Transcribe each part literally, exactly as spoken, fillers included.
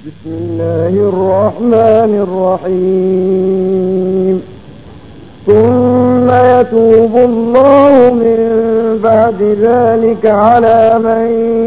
بسم الله الرحمن الرحيم ثم يتوب الله من بعد ذلك على من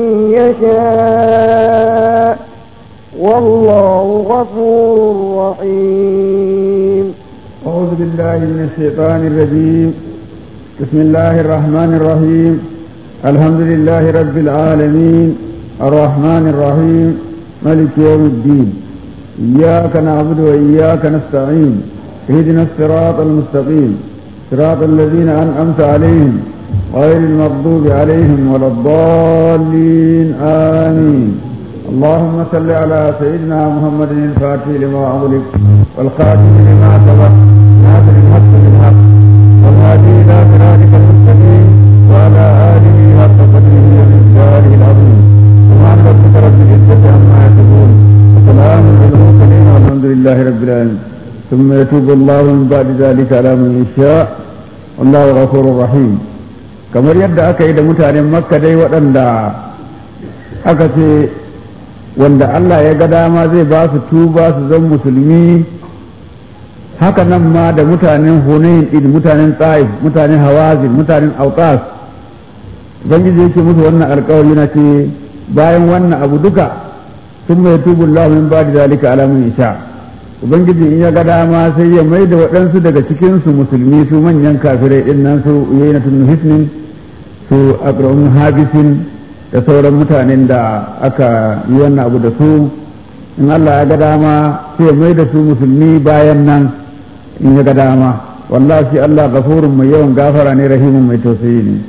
يشاء والله غفور رحيم. أعوذ بالله من الشيطان الرجيم. بسم الله الرحمن الرحيم. الحمد لله رب العالمين الرحمن الرحيم ملك يوم الدين. إياك نعبد وإياك نستعين اهدنا الصراط المستقيم صراط الذين أنعمت عليهم غير المغضوب عليهم ولا الضالين آمين. اللهم صل على سيدنا محمد الفاتح لما أغلق والخاتم لما سبق ناصر الحق بالحق والهادي إلى صراطك المستقيم وعلى آله حق قدره ومقداره العظيم. سبحان ربك رب العزة عما يصفون وسلام على المرسلين والحمد لله رب العالمين. ثم يتوب الله من بعد ذلك على من يشاء والله غفور رحيم. kamar yadda aka yi da mutanen makka dai waɗanda aka ce wanda Allah ya ga dama zai ba su tuba su zan musulmi, haka nan ma da mutanen hunain din, mutanen tsaif, mutanen hawazin, mutanen auqas, ubangiji yake musu wannan alƙawari na ce bayan wannan abu duka sun mai tubu Allah min ba da zalika alamun isha, ubangiji in ya ga dama sai ya mai da waɗansu daga cikin su musulmi, su manyan kafirai din nan su yaynatun hisnin, su aqra'un habisin da sauran mutanen da aka yi wannan abu da su, in Allah ya ga dama sai ya mai da su musulmi bayan nan in ya ga dama. wallahi shi Allah ghafurun mai yawan gafara ne, rahimun mai tausayi ne.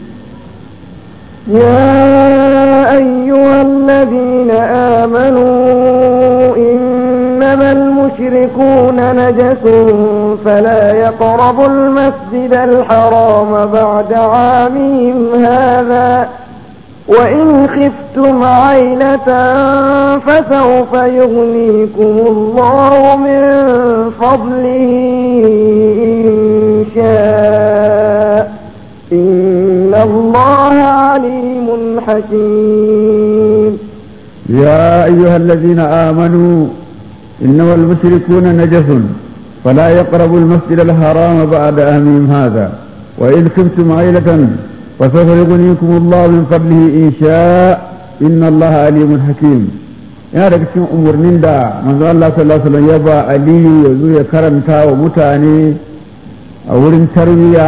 يا أيها الذين آمنوا إنما المشركون نجس فلا يقربوا المسجد الحرام بعد عامهم هذا وإن خفتم عيلة فسوف يغنيكم الله من فضله إن شاء إن الله عليم حكيم. يا أيها الذين آمنوا إنما المشركون نجس فلا يقربوا المسجد الحرام بعد عامهم هذا وإن خفتم عيلة فسوف يغنيكم الله من فضله إن شاء إن الله عليم حكيم. yana daga cikin umarnin da manzo Allah sallallahu alaihi wasallam ya ba Aliyu ya zo ya karanta wa mutane a wurin tarwiya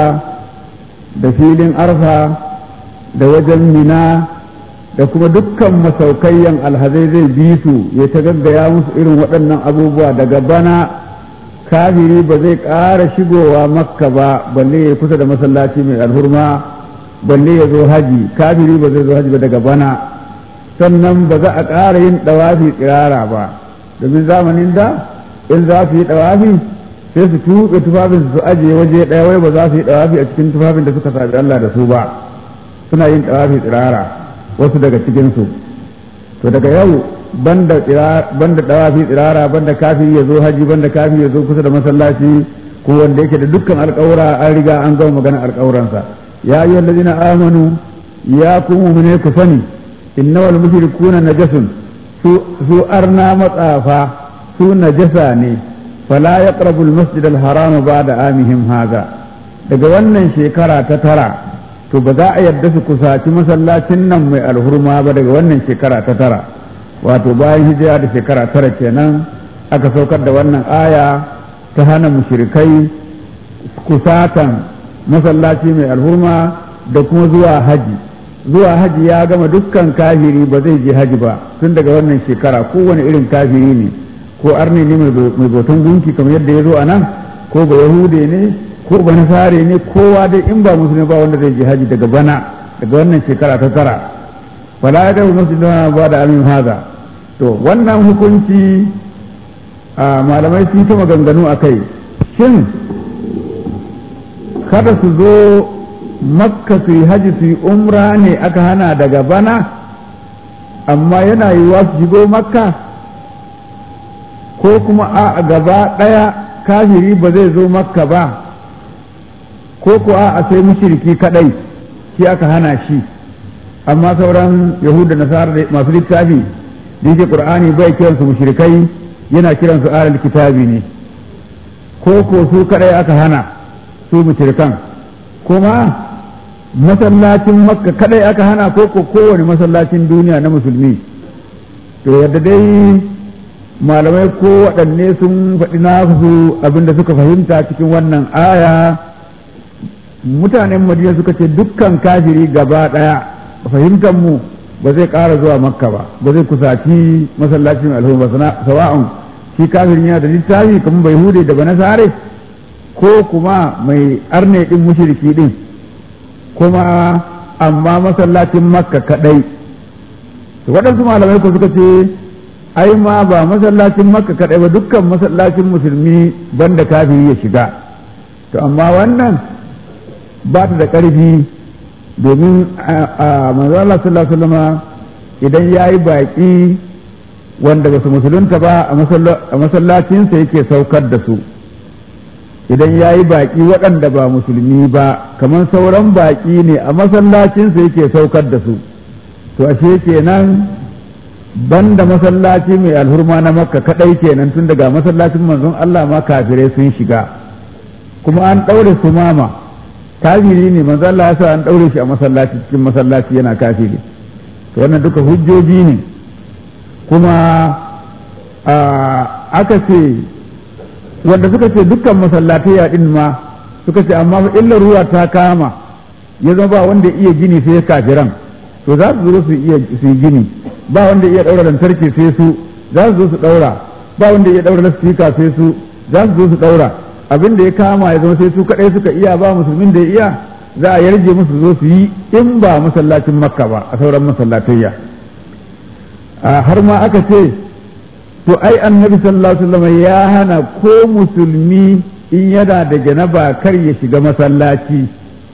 da filin arfa da wajen mina da kuma dukkan masaukayyan alhazai zai bi su ya ta gaggaya musu irin waɗannan abubuwa daga bana kafiri ba zai ƙara shigowa makka ba balle ya kusa da masallaci mai alhurma, balle ya zo haji, kafiri ba zai zo haji ba daga bana. sannan ba za a ƙara yin ɗawafi tsirara ba, domin zamanin da in za su yi ɗawafi sai su tuɓe tufafin su ajiye waje ɗaya, wai ba za su yi ɗawafi a cikin tufafin da suka sabi Allah da su ba, suna yin ɗawafi tsirara wasu daga cikinsu. to daga yau banda ɗawafi tsirara, banda kafiri ya zo haji, banda kafiri ya zo kusa da masallaci, ko wanda yake da dukkan alƙawura an riga an gama maganar alƙawuransa. ya ayyuhal ladina amanu ya ku mu'mine ku sani innamal mushrikuna najasun, su arna matsafa su najasa ne, fala yaqrabul masjidal harama ba'da amihim haza, daga wannan shekara ta tara to ba za a yarda su kusaci masallacin nan mai alhurma ba daga wannan shekara ta tara, wato bayan hijira da shekara tara kenan aka saukar da wannan aya ta hana mushrikai kusatan masallaci mai alhurma da kuma zuwa haji. zuwa haji ya gama dukkan kafiri ba zai je haji ba tun daga wannan shekara, kowane irin kafiri ne, ko arne ne mai bautan gunki kamar yadda ya zo a nan, ko ba yahude ne ko ba nasare ne, kowa dai in ba musulmi ba wanda zai je haji daga bana daga wannan shekara ta tara. fala ya dawo masjidana ba da amin haza. to wannan hukunci a malamai sun ta maganganu a kai, shin kada su zo makka su yi haji su yi umra ne aka hana daga bana, amma yana yiwuwa su shigo makka, ko kuma a gaba ɗaya kafiri ba zai zo makka ba, ko ko a sai mushriki kadai shi aka hana shi, amma sauran yahuda nasara masu littafi yake qur'ani bai kiran su mushrikai yana kiran su ahlul kitabi ne ko ko su kadai aka hana su mushrikan kuma masallacin makka kadai aka hana ko ko kowane masallacin duniya na musulmi to yadda dai malamai ko waɗanne sun faɗi nasu abinda suka fahimta cikin wannan aya mutanen madina suka ce dukkan kafiri gaba ɗaya fahimtar mu ba zai ƙara zuwa makka ba ba zai kusaci masallacin alhumma ba sawa'un shi kafirin yana da littafi kamar bai hude da banasare ko kuma mai arne din mushriki din kuma amma masallacin makka kadai to waɗansu malamai ko suka ce ai ma ba masallacin makka kadai ba dukkan masallacin musulmi banda kafiri ya shiga to amma wannan ba ta da ƙarfi domin a manzo Allah sallallahu alaihi wasallam idan yayi baki wanda ba su musulunta ba a masallacinsa yake saukar da su idan ya yi baƙi waɗanda ba musulmi ba kamar sauran baƙi ne a masallacinsa yake saukar da su to ashe kenan banda masallaci mai alhurma na makka kaɗai kenan tun daga masallacin manzon Allah ma kafirai sun shiga kuma an ɗaure su mama kafiri ne manzon Allah ya sa an ɗaure shi a masallaci cikin masallaci yana kafiri to wannan duka hujjoji ne kuma aka ce wanda suka ce dukkan masallatai din ma suka ce amma illar ruwa ta kama ya zama ba wanda iya gini sai kafiran to za su zo su iya su yi gini ba wanda iya daura lantarki sai su za su zo su daura ba wanda iya daura lasfika sai su za su zo su daura abin da ya kama ya zama sai su kadai suka iya ba musulmin da ya iya za a yarje musu zo su yi in ba masallacin makka ba a sauran masallatayya har ma aka ce to ai annabi sallallahu alaihi wasallam ya hana ko musulmi in yana da janaba kar ya shiga masallaci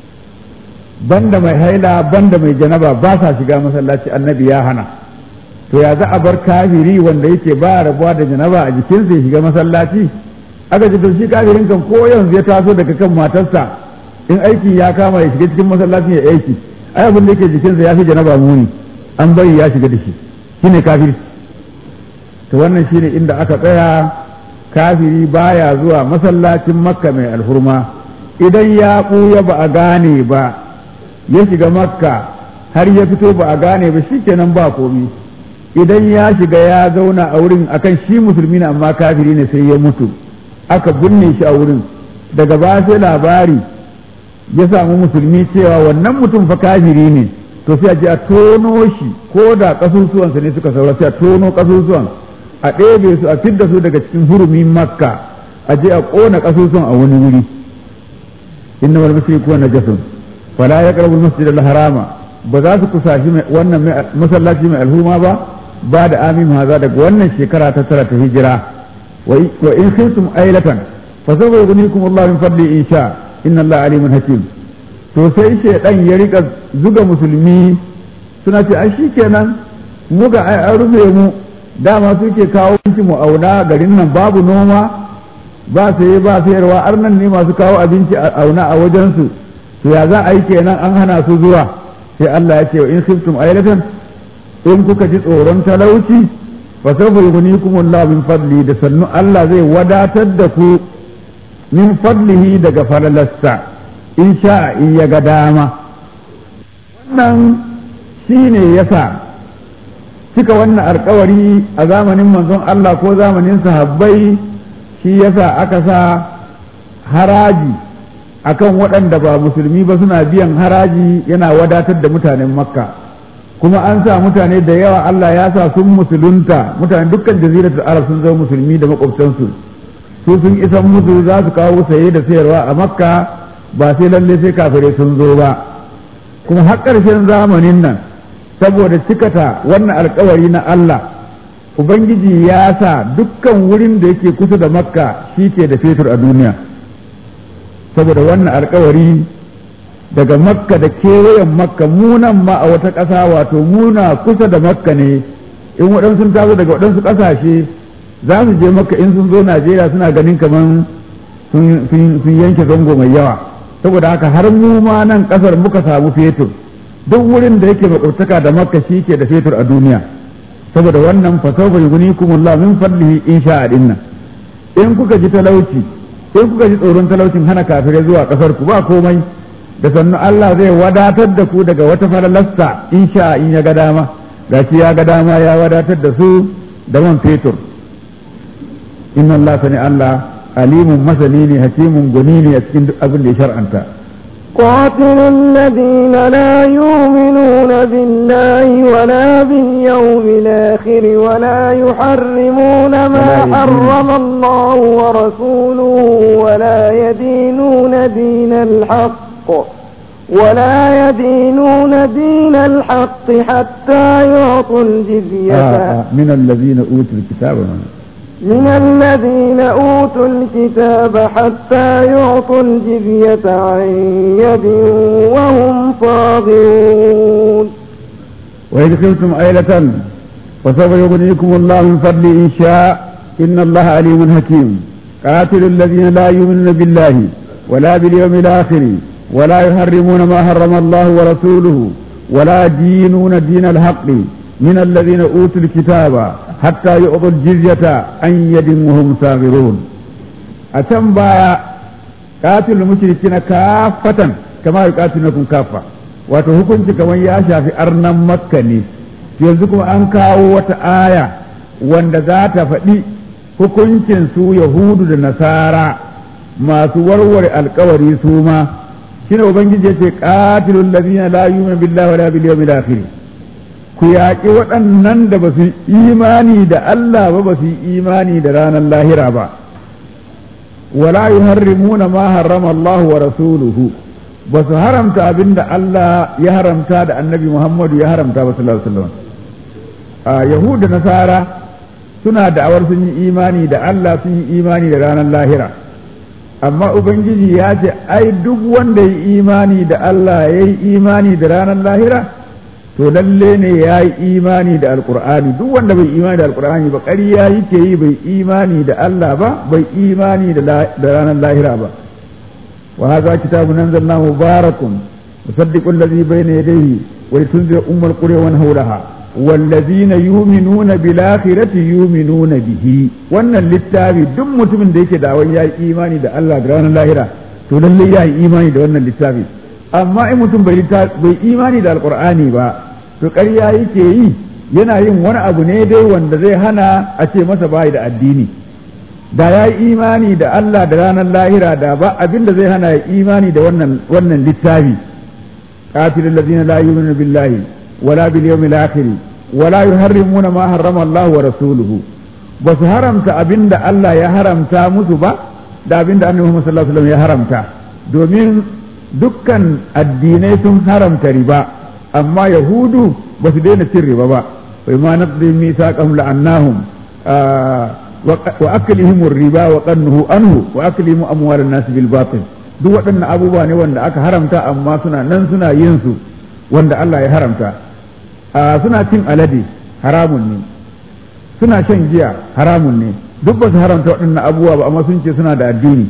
banda mai haila banda mai janaba ba sa shiga masallaci annabi ya hana to ya za a bar kafiri wanda yake ba rabuwa da janaba a jikinsa ya shiga masallaci aka ce to shi kafirin kan ko yanzu ya taso daga kan matarsa in aiki ya kama ya shiga cikin masallacin ya aiki ai abin da yake jikinsa ya fi janaba muni an bari ya shiga da shi shine kafiri to wannan shine inda aka tsaya kafiri baya zuwa masallacin makka mai alhurma idan ya ɓuya ba a gane ba ya shiga makka har ya fito ba a gane ba shikenan ba komi idan ya shiga ya zauna a wurin akan shi musulmi ne amma kafiri ne sai ya mutu aka binne shi a wurin daga ba sai labari ya samu musulmi cewa wannan mutum fa kafiri ne to sai a je a tono shi ko da kasusuwansa ne suka saura sai a tono kasusuwan a ɗebe su a fidda su daga cikin hurumin makka a je a ƙona kasusuwan a wani wuri inna wal mushrikuuna najasun fala yaqrabu al masjid al harama ba za su kusashi wannan masallaci mai alhuma ba ba da amin haza daga wannan shekara ta tara ta hijira wa in khiftum ailatan fa sawfa yughnikum Allah min fadli in sha inna Allah alimun hakim to sai shaidan ya rika zuga musulmi suna ce ai shikenan mu ga ai an rufe mu dama suke kawo abinci mu auna garin nan babu noma ba sai ba sayarwa arnan ne masu kawo abinci a auna a wajen su to ya za a yi kenan an hana su zuwa sai Allah ya ce in khiftum ailatan in kuka ji tsoron talauci fa sawfa yughnikum Allah min fadli da sannu Allah zai wadatar da ku min fadlihi daga falalarsa in sha in ya ga dama wannan shi ne ya sa cika wannan alkawari a zamanin manzon Allah ko zamanin sahabbai shi ya sa aka sa haraji akan waɗanda ba musulmi ba suna biyan haraji yana wadatar da mutanen makka kuma an sa mutane da yawa Allah ya sa sun musulunta mutane dukkan jaziratul arab sun zama musulmi da makwabtansu su sun isan musu za su kawo saye da sayarwa a makka ba sai lalle sai kafirai sun zo ba kuma har ƙarshen zamanin nan saboda cikata wannan alkawari na Allah ubangiji ya sa dukkan wurin da yake kusa da makka shi ke da fetur a duniya saboda wannan alkawari daga makka da kewayen makka munan ma a wata ƙasa wato muna kusa da makka ne in waɗansu sun taso daga waɗansu ƙasashe za su je makka in sun zo najeriya suna ganin kamar sun yanke zango mai yawa saboda haka har mu ma nan kasar muka samu fetur duk wurin da yake makwabtaka da makka shi ke da fetur a duniya saboda wannan fa sawfa yughnikumullahu min fadlihi in sha'a dinnan in kuka ji talauci in kuka ji tsoron talaucin hana kafirai zuwa kasar ku ba komai da sannu Allah zai wadatar da ku daga wata falalasta in sha'a in ya ga dama gashi ya ga dama ya wadatar da su da man fetur inna Allah sani Allah alimun masani ne hakimun guni ne a cikin duk abin da ya shar'anta قاتل الذين لا يؤمنون بالله ولا باليوم الآخر ولا يحرمون ما حرم الله ورسوله ولا يدينون دين الحق ولا يدينون دين الحق حتى يعطوا الجزية آه من الذين أوتوا الكتاب من الذين أوتوا الكتاب حتى يعطوا الجزية عن يد وهم صاغرون وإذ خفتم عيلة فسوف يغنيكم الله من فضله إن شاء إن الله عليم حكيم قاتل الذين لا يؤمنون بالله ولا باليوم الآخر ولا يحرمون ما حرم الله ورسوله ولا دينون دين الحق من الذين أوتوا الكتاب حتى يعطوا الجزية عن يد وهم صاغرون أتم بايا قاتل المشركين كافة كما يقاتلونكم كافة wato hukunci kamar ya shafi arnan makka ne yanzu kuma an kawo wata aya wanda za ta faɗi hukuncin su yahudu da nasara masu warware alkawari su ma shine ubangiji ya ce qatilul ladina la yu'minu billahi wala bil yawmil akhir ku yaƙi waɗannan da ba su imani da Allah ba ba su imani da ranar lahira ba wala yuharrimuna ma harrama Allah wa rasuluhu ba su haramta abin da Allah ya haramta da annabi Muhammadu ya haramta ba sallallahu alaihi wasallam a yahuda nasara suna da'awar sun yi imani da Allah sun yi imani da ranar lahira amma ubangiji ya ce ai duk wanda ya yi imani da Allah ya yi imani da ranar lahira to lalle ne ya yi imani da alkur'ani duk wanda bai imani da alkur'ani ba ƙarya yake yi bai imani da Allah ba bai imani da ranar lahira ba wa hadha kitabun anzalnahu mubarakun musaddiqul ladhi bayna yadayhi wa litunzira ummul qura wa hawlaha wallazina yu'minuna bil akhirati yu'minuna bihi wannan littafi duk mutumin da yake da wani ya yi imani da Allah da ranar lahira to lalle ya yi imani da wannan littafi amma in mutum bai imani da alkur'ani ba to ƙarya yake yi yana yin wani abu ne dai wanda zai hana a ce masa bai da addini da ya yi imani da Allah da ranar lahira da ba abin da zai hana ya imani da wannan wannan littafi qatilul ladina la yu'minuna billahi wala bil yawmil akhir wala yuharrimuna ma harrama Allah wa rasuluhu ba su haramta abin da Allah ya haramta musu ba da abin da Annabi Muhammad sallallahu alaihi wasallam ya haramta domin dukkan addinai sun haramta riba amma yahudu ba su daina cin riba ba bai ma naqdi misaqahum la'annahum wa aklihim riba wa qannuhu anhu wa aklihim amwal an-nas bil batil duk waɗannan abubuwa ne wanda aka haramta amma suna nan suna yin su wanda Allah ya haramta suna cin alade haramun ne suna shan giya haramun ne duk ba su haramta waɗannan abubuwa ba amma sun ce suna da addini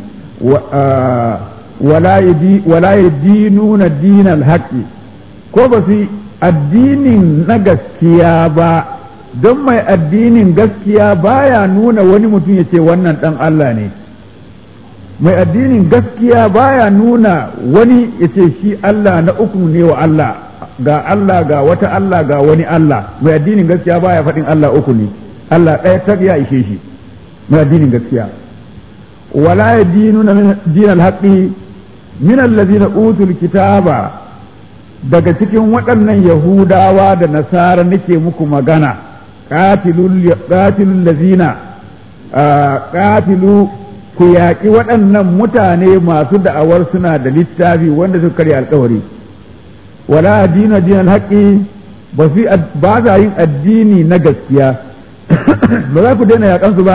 wala yadinuna dinal haqqi ko ba su addinin na gaskiya ba don mai addinin gaskiya baya nuna wani mutum ya ce wannan dan Allah ne mai addinin gaskiya baya nuna wani ya ce shi Allah na uku ne wa Allah ga Allah ga wata Allah ga wani Allah mai addinin gaskiya baya faɗin Allah uku ne Allah ɗaya ta ya ishe shi mai addinin gaskiya wala yadinuna min dinal haqqi min allazina utul kitaba daga cikin waɗannan yahudawa da nasara nake muku magana qatilul qatilul lazina qatilu ku yaƙi waɗannan mutane masu da'awar suna da littafi wanda suka karya alƙawari wala dina dinal haqqi ba su ba za yin addini na gaskiya ba za ku daina yaƙan su ba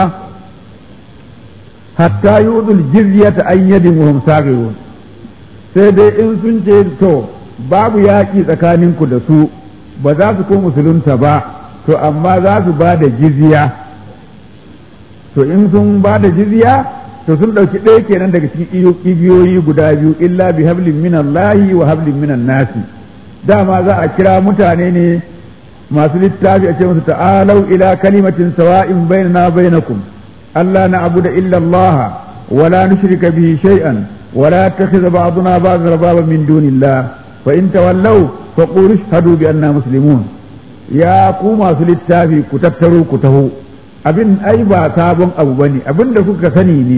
hatta yudul jizyata an yadin wa hum saghirun sai dai in sun ce to babu yaƙi tsakaninku da su ba za su ko musulunta ba to amma za su ba da jizya to in sun ba da jizya to sun ɗauki ɗaya kenan daga cikin igiyoyi guda biyu illa bi hablin min Allahi wa hablin minan nasi dama za a kira mutane ne masu littafi a ce musu ta'alau ila kalimatin sawa'in bainana bainakum alla na'budu illa Allah wa la nushrika bihi shay'an wa la yattakhidha ba'duna ba'dan arbaban min dunillah fa in tawallaw faqulu ashhadu bi anna muslimun. Ya ku masu littafi ku tattaro ku taho, abin ai ba sabon abu bane, abin da kuka sani ne,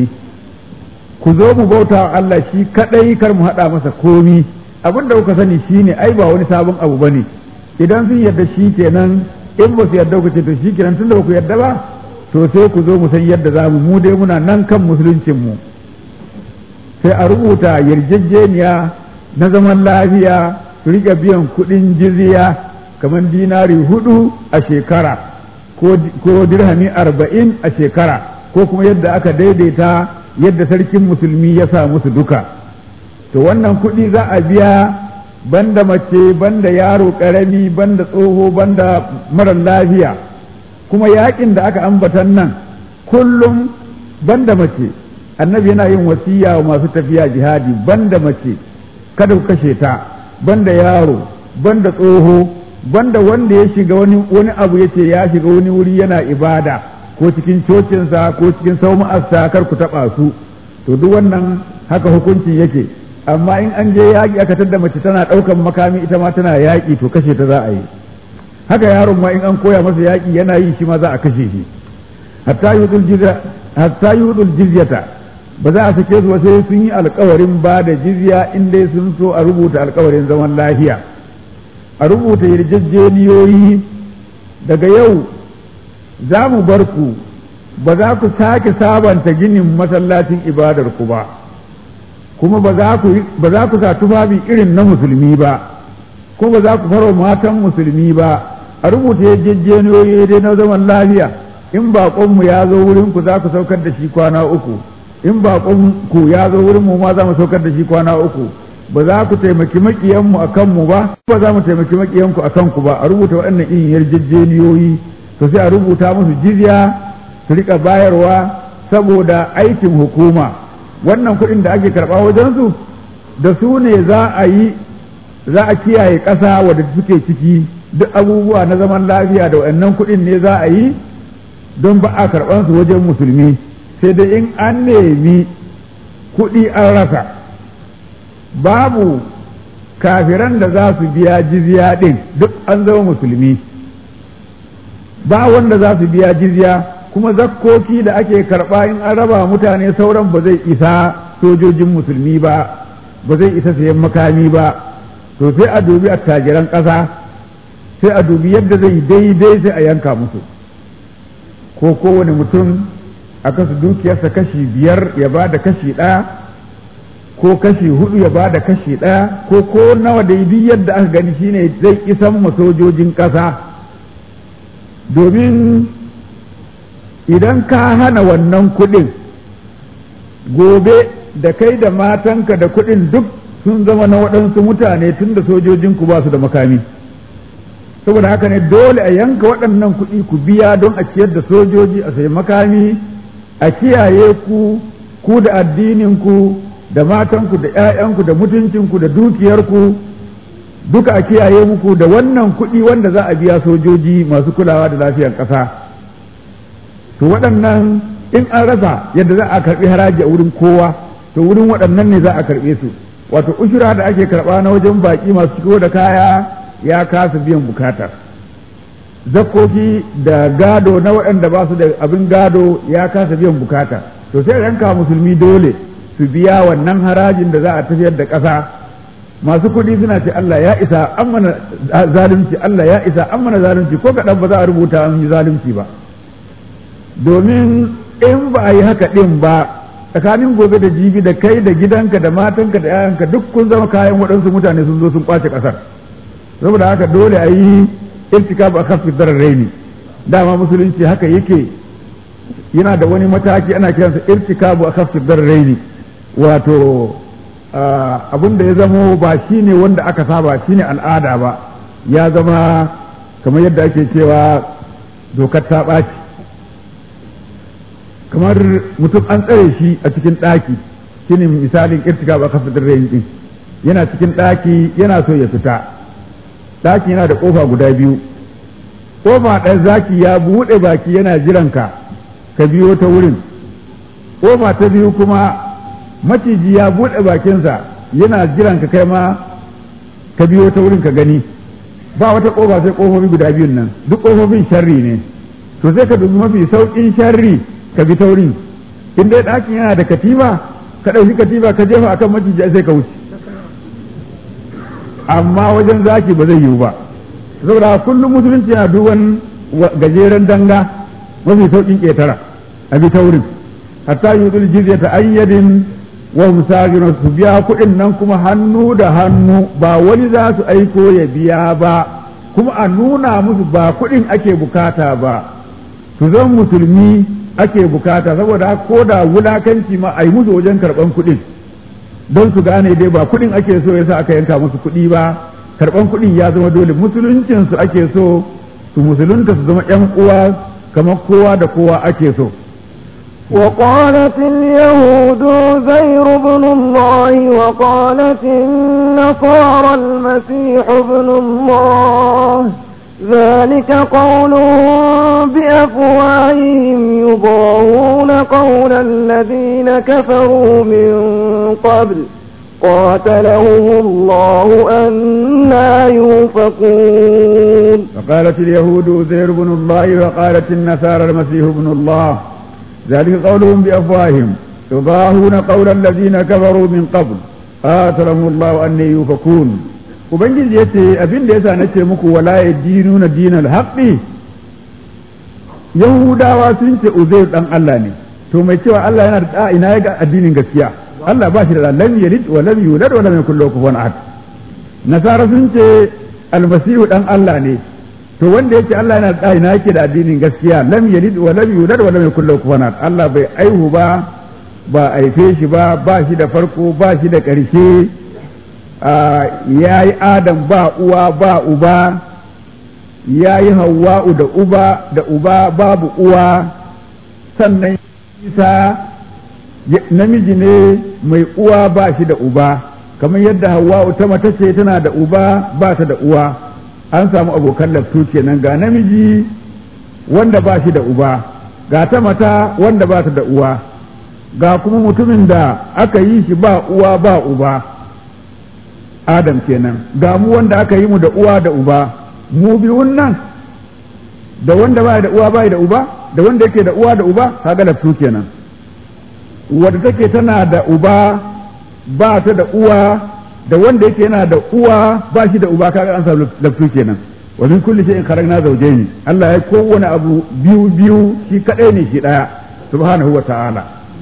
ku zo mu bauta wa Allah shi kadai kar mu hada masa komi, abin da kuka sani shine ai ba wani sabon abu bane. Idan sun yarda shi kenan, in ba su yarda ku ce to shi kenan tunda ba ku yarda ba to sai ku zo mu san yadda za mu mu dai muna nan kan musuluncin mu. Sai a rubuta yarjejeniya na zaman lafiya su rika biyan kuɗin jizya kamar dinari hudu a shekara ko dirhami arba'in a shekara ko kuma yadda aka daidaita yadda sarkin musulmi ya sa musu duka. To wannan kuɗi za a biya banda mace banda yaro ƙarami banda tsoho banda marar lafiya, kuma yakin da aka ambatan nan kullum banda mace annabi yana yin wasiya wa masu tafiya jihadi banda mace kada ku kashe ta, banda yaro banda tsoho banda wanda ya shiga wani wani abu yace ya shiga wani wuri yana ibada ko cikin cocinsa ko cikin sauma'arsa kar ku taba su. To duk wannan haka hukuncin yake, amma in an je yaƙi aka tadda mace tana ɗaukan makami ita ma tana yaƙi to kashe ta za a yi. Haka yaron ma in an koya masa yaƙi yana yi shi ma za a kashe shi. Hatta yudul jizya hatta yudul jizyata ba za a sake su sai sun yi alƙawarin ba da jizya in dai sun so a rubuta alƙawarin zaman lafiya. A rubuta yarjejeniyoyi daga yau za mu bar ku ba za ku sake sabanta ginin masallacin ibadar ku ba, kuma ba za ku ba za ku sa tufafi irin na musulmi ba, kuma ba za ku faro matan musulmi ba. A rubuta yarjejeniyoyi dai na zaman lafiya, in baƙon mu ya zo wurin ku za ku saukar da shi kwana uku, in baƙon ku ya zo wurin mu ma za mu saukar da shi kwana uku. Ba za ku taimaki makiyanmu a kanmu ba, ba za mu taimaki makiyanku a kanku ba. A rubuta waɗannan irin yarjejeniyoyi, to sai a rubuta musu jizya su rika bayarwa saboda aikin hukuma. Wannan kuɗin da ake karɓa wajensu da su ne za a yi za a kiyaye ƙasa wadda suke ciki, duk abubuwa na zaman lafiya da waɗannan kuɗin ne za a yi don ba a karɓansu wajen musulmi, sai dai in an nemi kuɗi an rasa. Babu kafiran da za su biya jizya ɗin duk an zama musulmi, ba wanda za su biya jizya, kuma zakkoki da ake karɓa in an raba mutane sauran ba zai isa sojojin musulmi ba, ba zai isa sayan makami ba. To sai a dubi attajiran ƙasa, sai a dubi yadda zai daidai sai a yanka musu, ko kowane mutum a kasu dukiyarsa kashi biyar ya ba da kashi ɗaya, ko kashi hudu ya bada kashi ɗaya, ko ko nawa da duk yadda aka gani shine zai isan ma sojojin ƙasa. Domin idan ka hana wannan kuɗin gobe da kai da matanka da kuɗin duk sun zama na waɗansu mutane tun da sojojinku ba su da makami. Saboda haka ne dole a yanka waɗannan kuɗi ku biya don a ciyar da sojoji, a sayi makami, a kiyaye ku ku da addininku da matanku da ‘ya'yanku da mutuncinku da dukiyarku duka a kiyaye muku da wannan kuɗi wanda za a biya sojoji masu kulawa da lafiyar ƙasa. To waɗannan in an rasa yadda za a karɓi haraji a wurin kowa, to wurin waɗannan ne za a karɓe su. Wato ushura da ake karɓa na wajen baƙi masu shigo da kaya ya kasa biyan bukata. Zakkoki da gado na waɗanda ba su da abin gado ya kasa biyan bukata. To sai ranka musulmi dole su biya wannan harajin da za a tafiyar da ƙasa. Masu kuɗi suna ce Allah ya isa an mana zalunci, Allah ya isa an mana zalunci, ko kaɗan ba za a rubuta an yi zalunci ba. Domin in ba a yi haka ɗin ba, tsakanin gobe da jibi da kai da gidanka da matanka da yayanka duk kun zama kayan waɗansu mutane sun zo sun ƙwace ƙasar. Saboda haka dole a yi irtikabu a kafin darar raini. Dama musulunci haka yake, yana da wani mataki ana kiransa irtikabu a kafin darar raini. Wato abin da ya zamo ba shi ne wanda aka saba shi ne al'ada ba, ya zama kamar yadda ake cewa dokar ta ɓaci. Kamar mutum an tsare shi a cikin ɗaki, shi ne misalin irtika ba kafin rayin yana cikin ɗaki yana so ya fita. Ɗaki yana da ƙofa guda biyu, ƙofa ɗan zaki ya buɗe baki yana jiranka ka biyo ta wurin, ƙofa ta biyu kuma maciji ya buɗe bakinsa yana jiranka kai ma ka biyo ta wurin ka gani. Ba wata ƙofa sai ƙofofi guda biyun nan, duk ƙofofin sharri ne, to sai ka dubi mafi sauƙin sharri ka bi ta wurin. In dai ɗakin yana da katifa ka ɗauki katifa ka jefa akan maciji sai ka wuce, amma wajen zaki ba zai yiwu ba. Saboda kullum musulunci yana duban gajeren danga mafi sauƙin ƙetara a bi ta wurin, hatta yudul jizyata ayyadin wa musagirun, su biya kuɗin nan kuma hannu da hannu, ba wani za su aiko ya biya ba, kuma a nuna musu ba kuɗin ake bukata ba, su zan musulmi ake bukata. Saboda ko da wulakanci ma a yi musu wajen karɓan kuɗin don su gane dai ba kuɗin ake so yasa aka yanka musu kuɗi ba, karɓan kuɗin ya zama dole. Musuluncinsu ake so su musulunta su zama ƴan uwa kamar kowa da kowa ake so. وقالت اليهود زير بن الله وقالت النصارى المسيح ابن الله ذلك قولهم بأفواههم يضاهون قول الذين كفروا من قبل قاتلهم الله أنى يؤفكون. وقالت اليهود زير بن الله وقالت النصارى المسيح ابن الله ذلك قولهم بأفواههم يضاهون قول الذين كفروا من قبل قاتلهم الله أنى يؤفكون. Ubangiji ya ce abin da yasa nace muku wala yadinuna dinal haqqi, Yahudawa sun ce Uzair dan Allah ne, to mai cewa Allah yana da ina ya ga addinin gaskiya, Allah ba shi da lam yalid wa lam yulad wa lam yakul lahu kufuwan ahad. Nasara sun ce Almasihu dan Allah ne, to wanda yake Allah yana da ina yake da addinin gaskiya, lam yalid wa lam yulad wa lam yakul lahu kufuwan ahad. Allah bai aihu ba, ba aife shi ba, ba shi da farko, ba shi da ƙarshe. ya yi Adam ba uwa ba uba, ya yi Hawwa'u da uba da uba babu uwa, sannan Isa namiji ne mai uwa ba shi da uba, kamar yadda Hawwa'u ta mata ce tana da uba ba ta da uwa. An samu abokan laftu kenan, ga namiji wanda ba shi da uba, ga ta mata wanda ba ta da uwa, ga kuma mutumin da aka yi shi ba uwa ba uba, Adam kenan, ga mu wanda aka yi mu da uwa da uba, mu biyun nan da wanda ba da uwa ba da uba da wanda yake da uwa da uba, kaga laftu kenan. Wadda take tana da uba ba ta da uwa da wanda yake yana da uwa ba shi da uba, kaga an samu laftu kenan. Wa min kulli shay'in kharajna zawjayn, Allah ya kowane abu biyu biyu, shi kadai ne shi daya subhanahu wa ta'ala.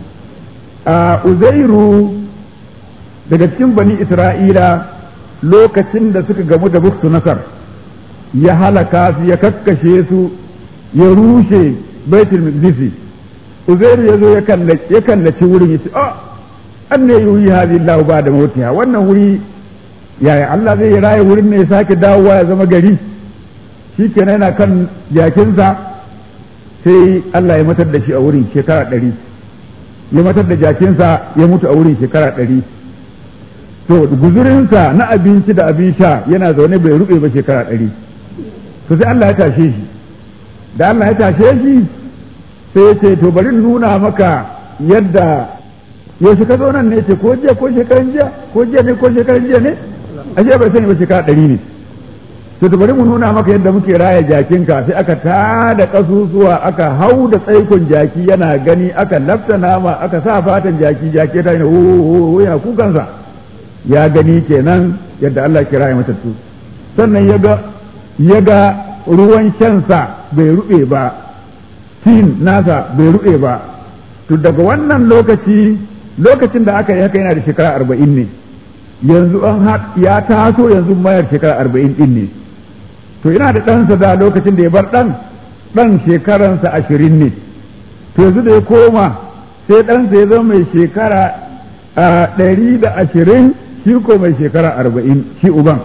a Uzairu daga cikin bani Isra'ila lokacin da suka gamu da Buktu Nasar ya halaka su, ya kakkashe su, ya rushe Baitul Maqdis. Uzairu ya zo ya kallaci wurin ya ce, "Oh, an ne yi hadhihi Allah ba da mautiha, wannan wuri yaya Allah zai raye wurin ne ya sake dawowa ya zama gari?" Shi kenan yana kan jakinsa sai Allah ya matar da shi a wurin shekara ɗari, ya matar da jakinsa ya mutu a wurin shekara ɗari. To guzurinsa na abinci da abin sha yana zaune bai rube ba shekara ɗari. To sai Allah ya tashe shi, da Allah ya tashe shi sai ya ce, "To bari nuna maka yadda yaushe ka zo nan ne?" Ce, "Ko jiya ko shekaran jiya ko jiya ne ko shekaran jiya ne?" Ashe bai sani ba shekara ɗari ne. To to bari mu nuna maka yadda muke raya jakinka. Sai aka tada kasusuwa, aka hau da tsaikon jaki yana gani, aka lafta nama, aka sa fatan jaki, jaki ta yana ho yana kukansa, ya gani kenan yadda Allah ke raya matattu. Sannan ya ga ya ga ruwan shansa bai rube ba, tin nasa bai rube ba. To daga wannan lokaci, lokacin da aka yi haka yana da shekara arba'in ne, yanzu an ya taso yanzu mayar shekara arba'in din ne. To yana da ɗansa da lokacin da ya bar ɗan, ɗan shekaransa ashirin ne. To yanzu da ya koma sai ɗansa ya zama mai shekara ɗari da ashirin, shi ko mai shekara arba'in, shi uban.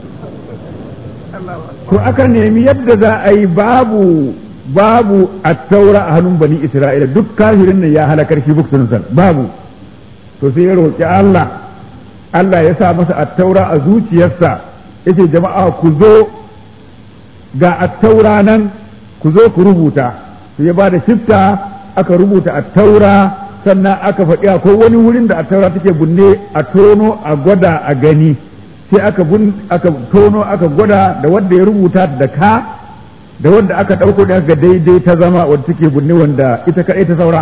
Ko aka nemi yadda za a yi babu babu attaura a hannun bani Isra'ila, duk kafirin nan ya halakar shi buktunsa babu. To sai ya roƙi Allah, Allah ya sa masa attaura a zuciyarsa, yace jama'a ku zo ga attaura nan ku zo ku rubuta sai ya bada shifta aka rubuta attaura sannan aka faɗi akwai wani wurin da attaura take bunne a tono a gwada a gani sai aka bun aka tono aka gwada da wanda ya rubuta da ka da wanda aka ɗauko da aka daidai ta zama wanda take bunne wanda ita kaɗai ta saura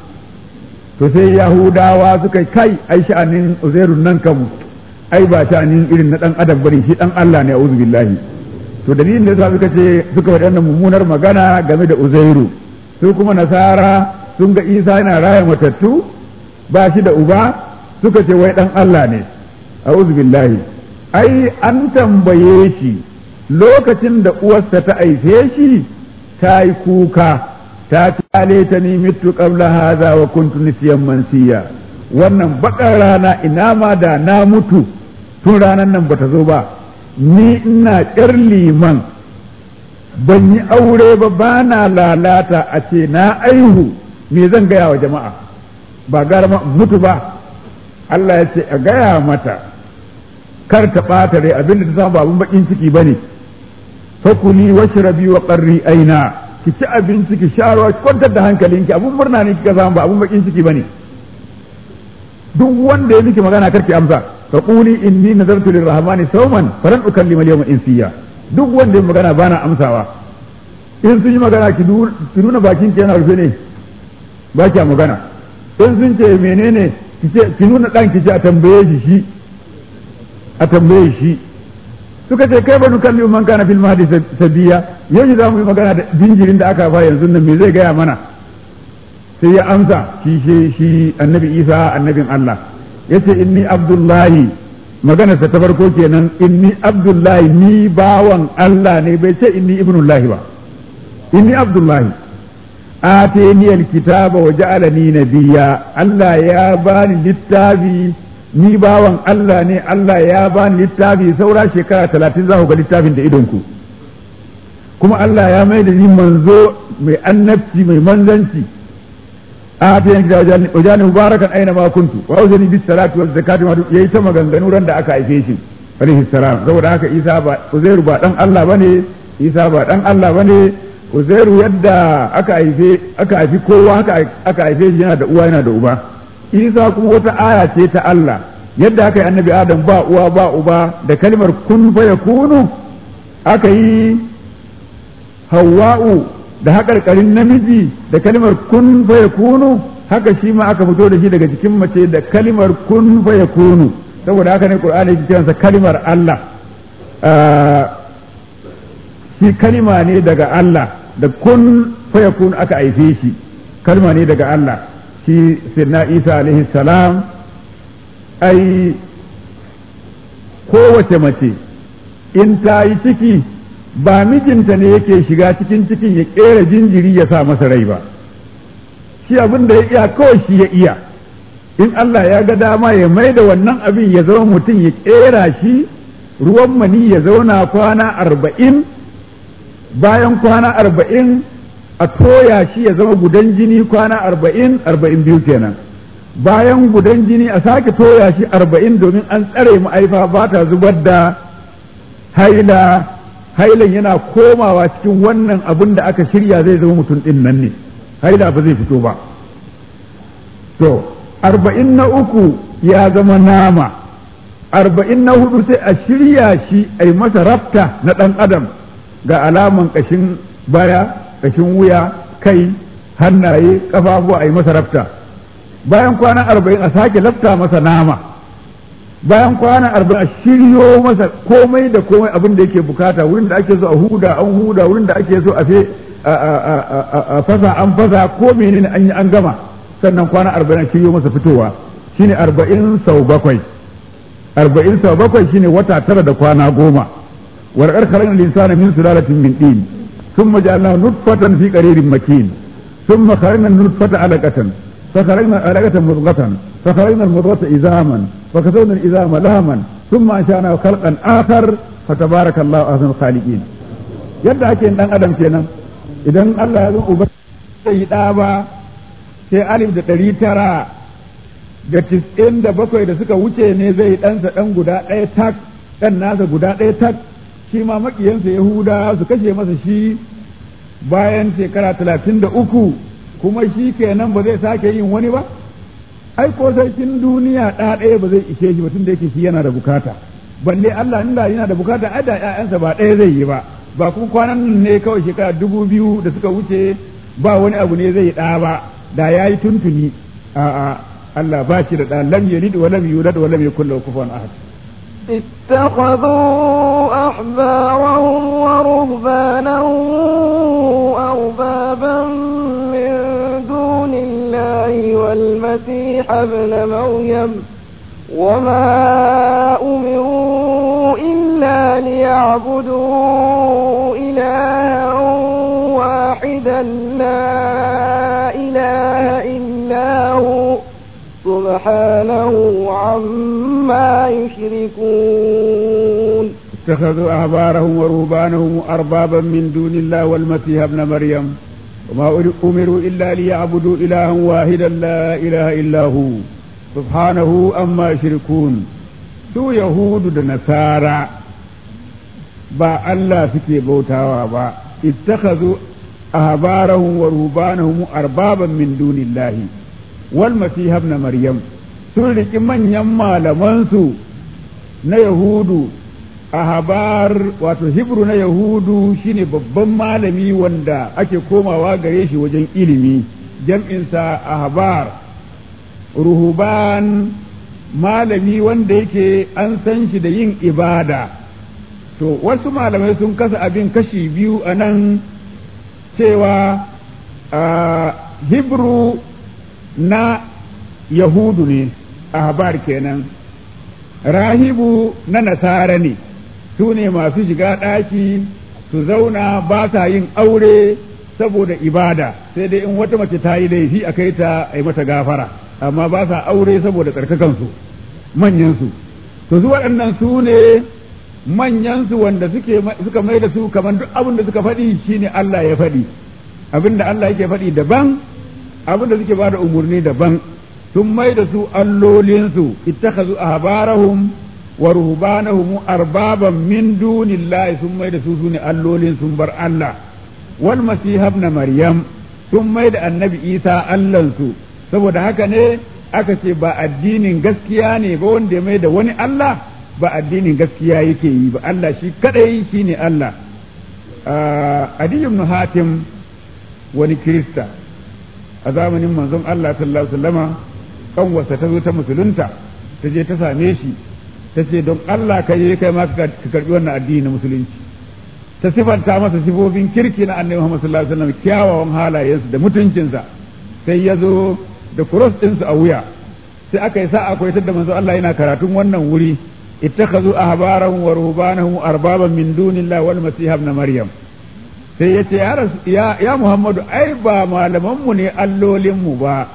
to sai yahudawa suka kai ai sha'anin uzairun nan kam ai ba sha'anin irin na dan adam bane shi dan Allah ne a'udhu billahi to dalilin da yasa suka ce suka faɗi wannan mummunar magana game da uzairu su kuma nasara sun ga isa yana raya matattu ba shi da uba suka ce wai dan Allah ne a'udhu billahi ai an tambaye shi lokacin da uwarsa ta aife shi ta yi kuka ta tale ta ni mitu qabla hadha wa kuntu nisiyan mansiya wannan bakar rana ina ma da na mutu tun ranan nan bata zo ba ni ina ƙyar liman ban yi aure ba ba na lalata a ce na aihu me zan gaya wa jama'a ba gara mutu ba Allah ya ce a gaya mata kar ta ɓata rai abinda ta samu ba abin bakin ciki bane fakuli washrabi wa qarri aina ki ci abinci ki sha ruwa kwantar da hankalinki abun murna ne kika samu ba abun bakin ciki bane duk wanda ya miki magana karki amsa ka quli inni nazartu lirrahmani sawman falan ukallima al-yawma insiya duk wanda ya magana bana amsawa in sun yi magana ki nuna bakin ki yana rufe ne ba ki magana in sun ce menene ki ce ki nuna dan ki ce a tambaye shi shi a tambaye shi suka ce kai ba nu kalli man kana fil mahdi sabiya yanzu za mu yi magana da jinjirin da aka fara yanzu nan me zai gaya mana sai ya amsa shi shi shi annabi isa annabin Allah yace inni abdullahi maganarsa ta farko kenan inni abdullahi ni bawan Allah ne bai ce inni ibnullahi ba inni abdullahi ateni alkitaba wa ja'alani nabiyya Allah ya bani littafi ni bawan Allah ne Allah ya bani littafi saura shekara talatin za ku ga littafin da idonku kuma Allah ya mai da ni manzo mai annabci mai manzanci a ta yanki da wajani mubarakan aina ma kuntu wa auzani bis salati waz zakati ma yayi ta maganganu ran da aka haife shi alaihi salam saboda haka Isa ba Uzairu ba dan Allah bane Isa ba dan Allah bane Uzairu yadda aka haife aka haifi kowa haka aka haife shi yana da uwa yana da uba Isa kuma wata aya ce ta Allah yadda aka yi annabi Adam ba uwa ba uba da kalmar kun fa yakunu aka yi Hawwa'u da haƙarƙarin namiji da kalmar kun fa yakunu haka shi ma aka fito da shi daga cikin mace da kalmar kun fa yakunu saboda haka ne Qur'ani yake cewa kalmar Allah shi kalma ne daga Allah da kun fa yakunu aka haife shi kalma ne daga Allah shi sirna Isa alaihi salam ai kowace mace in ta yi ciki ba mijinta ne yake shiga cikin cikin ya kera jinjiri ya sa masa rai ba shi abin da ya iya kawai shi ya iya in Allah ya ga dama ya mai da wannan abin ya zama mutum ya kera shi ruwan mani ya zauna kwana arba'in bayan kwana arba'in a toya shi ya zama gudan jini kwana arba'in arba'in biyu kenan bayan gudan jini a sake toya shi arba'in domin an tsare ma'aifa ba ta zubar da haila hailan yana komawa cikin wannan abin da aka shirya zai zama mutum ɗin nan ne haila ba zai fito ba to arba'in na uku ya zama nama arba'in na hudu sai a shirya shi a yi masa rafta na ɗan adam ga alaman ƙashin baya ƙashin wuya kai hannaye ƙafafu a yi masa rafta bayan kwana arba'in a sake lafta masa nama bayan kwana arba'in a shiryo masa komai da komai abin da yake bukata wurin da ake so a huda an huda wurin da ake so a fe a fasa an fasa ko menene an yi an gama sannan kwana arba'in a shiryo masa fitowa shine arba'in sau bakwai arba'in sau bakwai shine wata tara da kwana goma warqar khalaqna al-insana min sulalatin min tin thumma ja'alnahu nutfatan fi qararin makin thumma khalaqna an-nutfata 'alaqatan فخرجنا علقة مضغة فخرجنا المضغة إزاما فكسونا الإزام لهما ثم أنشأناه خلقا آخر فتبارك الله أحسن الخالقين yadda ake dan adam kenan idan Allah ya zo uba sai da ba sai alif da ɗari tara da tis'in da bakwai da suka wuce ne zai ɗansa ɗan guda ɗaya tak ɗan nasa guda ɗaya tak shi ma makiyansa Yahuda su kashe masa shi bayan shekara talatin da uku kuma shi kenan ba zai sake yin wani ba ai ko sarkin duniya ɗa ɗaya ba zai ishe shi ba tun da yake shi yana da bukata balle Allah inda yana da bukata ai da ƴaƴansa ba ɗaya zai yi ba ba kuma kwanan nan ne kawai shekara dubu biyu da suka wuce ba wani abu ne zai ɗa ba da yayi tuntuni a'a Allah ba shi da ɗa lam yalid wa lam yulad wa lam yakul lahu kufuwan ahad اتخذوا أحبارهم ورهبانهم أربابا من دون الله والمسيح ابن مريم وما أمروا إلا ليعبدوا إلها واحدا لا إله إلا هو سبحانه عما يشركون اتخذوا أحبارهم ورهبانهم أربابا من دون الله والمسيح ابن مريم وما أمروا إلا ليعبدوا إلها واحدا لا إله إلا هو سبحانه عما يشركون su Yahudu da Nasara ba Allah suke bautawa ba ittakhadhu ahbarahum wa ruhbanahum arbaban min dunillahi wal masih ibn maryam sun riki manyan malaman su na Yahudu ahbar wato hibru na Yahudu shine babban malami wanda ake komawa gare shi wajen ilimi jam'insa ahbar ruhban malami wanda yake an san shi da yin ibada to wasu malamai sun kasa abin kashi biyu a nan cewa Hebru na Yahudu ne ahbar kenan rahibu na Nasara ne su ne masu shiga ɗaki su zauna ba sa yin aure saboda ibada sai dai in wata mace ta yi laifi a kai ta a yi mata gafara amma ba sa aure saboda tsarkakansu manyansu to su waɗannan su ne manyansu wanda suke suka mai da su kamar duk abin da suka faɗi shine Allah ya faɗi abin da Allah yake faɗi daban abin da suke bada umurni daban sun mai da su allolinsu ittakhazu ahbarahum wa ruhbanahum arbaban min dunillahi sun mai da su sune allolin sun bar Allah wal masih ibn maryam sun mai da annabi Isa allansu saboda haka ne aka ce ba addinin gaskiya ne ba wanda ya mai da wani Allah ba addinin gaskiya yake yi ba Allah shi kadai shine Allah Adi ibn Hatim wani Kirista a zamanin manzon Allah sallallahu alaihi wasallama kanwarsa ta zo ta musulunta ta je ta same shi ta ce don Allah ka je kai ma ka karbi wannan addini na musulunci ta sifanta masa sifofin kirki na annabi Muhammad sallallahu alaihi wasallam kyawawan halayensa da mutuncinsa sai ya zo da cross ɗinsu a wuya sai aka yi sa'a akwai da manzo Allah yana karatun wannan wuri ittakhazu ahbarahum wa ruhbanahum arbaban min dunillahi wal masih ibn maryam sai yace ya ya, ya Muhammadu ai ba malaman mu ne allolin mu ba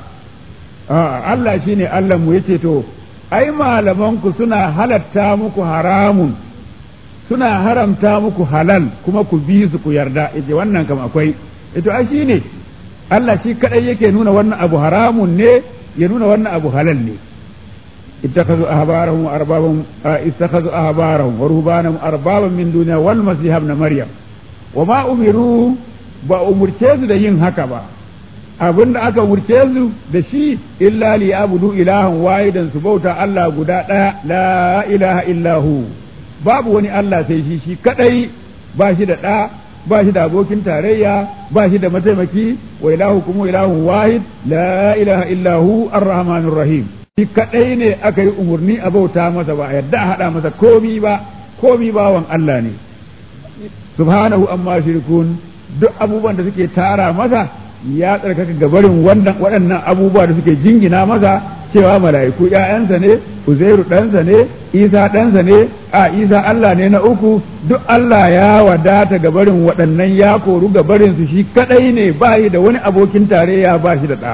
a Allah shine Allah mu yace to ai malaman ku suna halatta muku haramun suna haramta muku halal kuma ku bi su ku yarda yace wannan kam akwai ito ai shine Allah shi kadai yake nuna wannan abu haramun ne ya nuna wannan abu halal ne ittakhadhu ahbarahum wa arbabahum ittakhadhu ahbarahum wa ruhbanahum arbaban min dunya wal masih ibn maryam wa ma umiru ba umurce su da yin haka ba abinda aka umurce su da shi illa li abudu ilahan wahidan su bauta Allah guda daya la ilaha illahu babu wani Allah sai shi shi kadai ba shi da da ba shi da abokin tarayya ba shi da mataimaki wa ilahu kuma ilahu wahid la ilaha illahu arrahmanur rahim shi kadai ne aka yi umurni a bauta masa ba a yadda a hada masa komi ba komi bawan Allah ne subhanahu amma shirkun duk abubuwan da suke tara masa ya tsarkaka gabarin wannan waɗannan abubuwa da suke jingina masa cewa mala'iku ƴaƴansa ne Uzairu ɗansa ne Isa ɗansa ne a Isa Allah ne na uku duk Allah ya wadata gabarin waɗannan ya koru gabarin su shi kadai ne ba yi da wani abokin tarayya ba shi da ɗa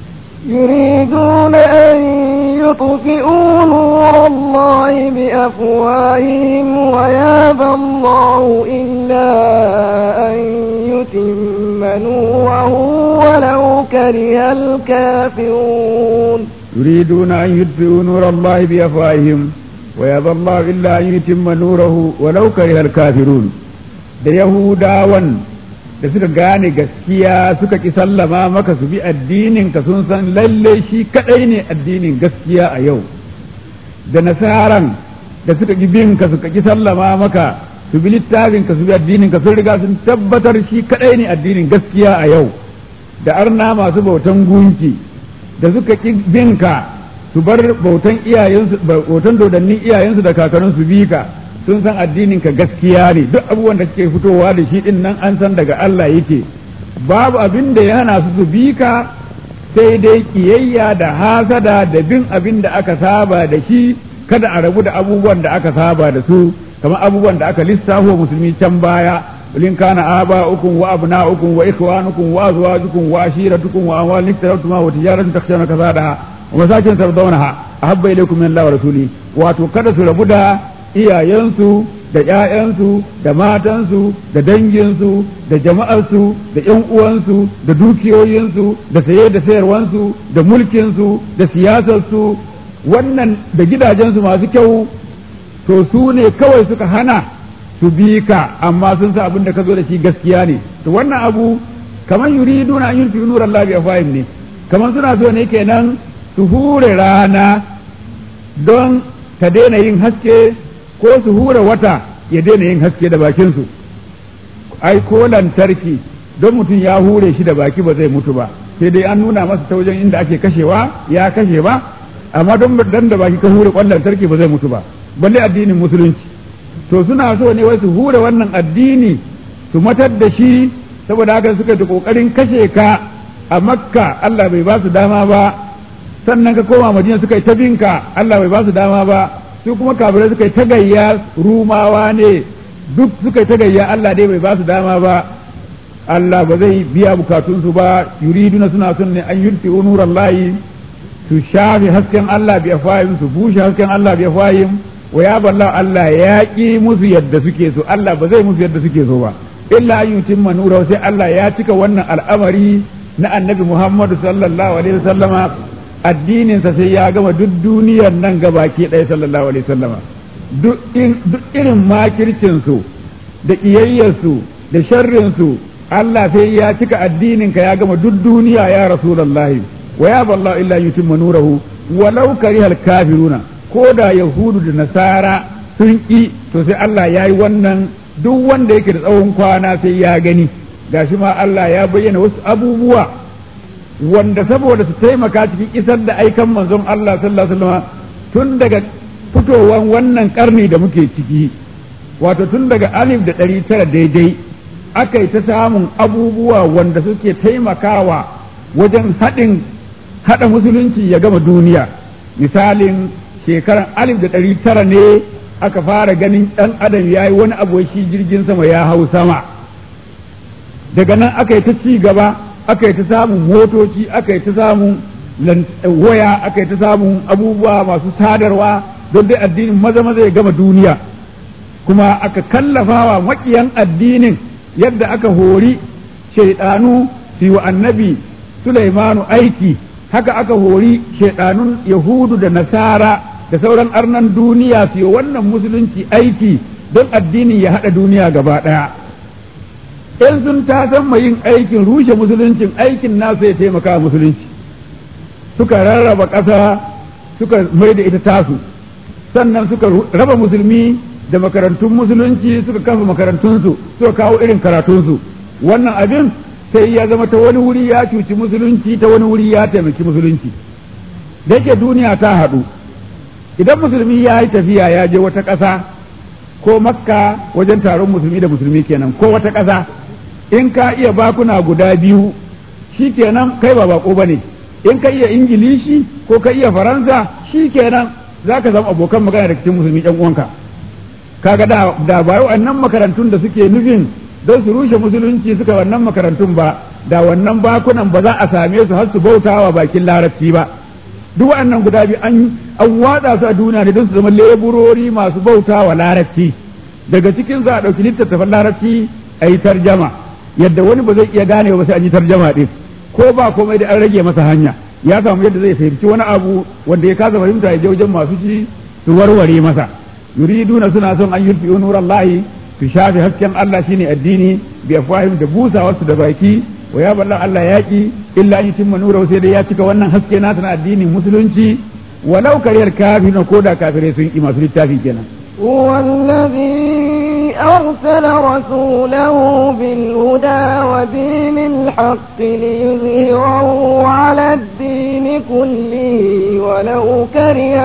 يريدون أن يطفئوا نور الله بأفواههم ويابى الله إلا أن يتم نوره ولو كره الكافرون يريدون أن يطفئوا نور الله بأفواههم wa yaba Allah illa an yutimma nurahu walau karihal kafirun. Da Yahudawan da suka gane gaskiya suka ki sallama maka su bi addinin ka sun san lalle shi kadai ne addinin gaskiya a yau. Da nasaran da suka ki bin ka suka ki sallama maka su bi littafin ka su bi addinin ka sun riga sun tabbatar shi kadai ne addinin gaskiya a yau. Da arna masu bautan gunki da suka ki bin ka su bar bautan iyayensu bautan dodannin iyayensu da kakanninsu bi ka sun san addinin ka gaskiya ne. Duk abubuwan da suke fitowa da shi din nan an san daga Allah yake. Babu abin da ya hana su su bi ka sai dai kiyayya da hasada da bin abin da aka saba da shi, kada a rabu da abubuwan da aka saba da su, kamar abubuwan da aka lissafo musulmi can baya. ولن كان آباؤكم وأبناؤكم وإخوانكم وأزواجكم وعشيرتكم وأموال اقترفتموها وتجارة تخشون كسادها ومساكن ترضونها أحب إليكم من الله ورسوله. wato kada su rabu da iyayensu da ƴaƴansu da matansu da danginsu da jama'arsu da ƴan uwansu da dukiyoyinsu da saye da sayarwansu da mulkinsu da siyasarsu wannan da gidajensu masu kyau, to su ne kawai suka hana su bi ka, amma sun sa abin da ka zo da shi gaskiya ne. To wannan abu kamar yuriduna an yunfi nur Allah bi afahim ne, kamar suna so ne kenan su hure rana don ta daina yin haske, ko su hure wata ya daina yin haske da bakin su. Ai ko lantarki don mutum ya hure shi da baki ba zai mutu ba, sai dai an nuna masa ta wajen inda ake kashewa ya kashe ba, amma don dan da baki ka hure kwan lantarki ba zai mutu ba, balle addinin musulunci. To suna so ne wai su hure wannan addini su matar da shi, saboda haka suka da kokarin kashe ka a Makka Allah bai ba su dama ba, sannan ka koma Madina suka yi ta binka Allah bai ba su dama ba, su kuma kafirai suka yi ta gayya Rumawa ne duk suka yi ta gayya Allah dai bai ba su dama ba. Allah ba zai biya bukatunsu ba. Yuriduna suna son ne an yurfi nurallahi, su shafi hasken Allah bi afahim, su bushe hasken Allah bi afahim. wa ya balla Allah ya ƙi musu yadda suke so, Allah ba zai musu yadda suke so ba, illa an yutimma nurahu, sai Allah ya cika wannan al'amari na annabi Muhammadu sallallahu alaihi wasallama, addinin sa sai ya gama duk duniyar nan gabaki ɗaya sallallahu alaihi wasallama. Duk irin makircin su da kiyayyar su da sharrin su Allah sai ya cika addinin ka ya gama duk duniya ya rasulullahi. wa ya balla illa yutimma nurahu walau karihal kafiruna, ko da yahudu da nasara sun ƙi, to sai Allah ya yi wannan, duk wanda yake da tsawon kwana sai ya gani. Gashi ma Allah ya bayyana wasu abubuwa wanda saboda su taimaka cikin isar da aikan manzon Allah sallallahu alaihi wasallam tun daga fitowar wannan karni da muke ciki, wato tun daga alif da ɗari tara daidai aka yi ta samun abubuwa wanda suke taimakawa wajen haɗin haɗa musulunci ya gama duniya. Misalin shekaran alif da ɗari tara ne aka fara ganin ɗan adam ya yi wani abu shi jirgin sama ya hau sama. Daga nan aka yi ta ci gaba, aka yi ta samun motoci, aka yi ta samun waya, aka yi ta samun abubuwa masu sadarwa don dai addinin maza maza ya gama duniya. Kuma aka kallafawa maƙiyan addinin yadda aka hori shaidanu su yi wa annabi Sulaimanu aiki, haka aka hori shaidanun Yahudu da Nasara da sauran arnan duniya su yi wannan musulunci aiki don addini ya haɗa duniya gaba ɗaya. In sun tasan yin aikin rushe musuluncin, aikin nasu ya taimaka musulunci, suka rarraba ƙasa suka mai da ita tasu, sannan suka raba musulmi da makarantun musulunci, suka kafa makarantunsu, suka kawo irin karatunsu. Wannan abin sai ya zama ta wani wuri ya cuci musulunci, ta wani wuri ya taimaki musulunci. Da yake duniya ta haɗu, idan musulmi ya yi tafiya ya je wata ƙasa, ko Makka wajen taron musulmi da musulmi kenan, ko wata ƙasa, in ka iya bakuna guda biyu shi kenan kai ba bako ba ne. In ka iya Ingilishi ko ka iya Faransa shi kenan za ka zama abokan magana da cikin musulmi ɗan uwanka. Kaga da da ba wannan makarantun da suke nufin don su rushe musulunci suka wannan makarantun ba, da wannan bakunan ba za a same su har su bautawa bakin larabci ba. Duk wannan guda biyu an an watsa su a duniya ne don su zama leburori masu bautawa larabci. Daga cikin za a ɗauki littattafan larabci a yi tarjama, yadda wani ba zai iya gane ba sai an yi tarjama ɗin, ko ba komai da an rage masa hanya, ya samu yadda zai fahimci wani abu wanda ya kasa fahimta ya je wajen masu shi su warware masa yuriduna suna son an yurfi nurallahi su shafi hasken Allah shine addini bi afwahim da busa wasu da baki wa ya balla Allah yaki illa an yutimma nurahu sai dai ya cika wannan haske nasa na addinin musulunci walau kariyar kafirun ko da kafirai sun yi masu littafi kenan والذي أرسل رسوله بالهدى ودين الحق ليظهره على الدين كله ولو كره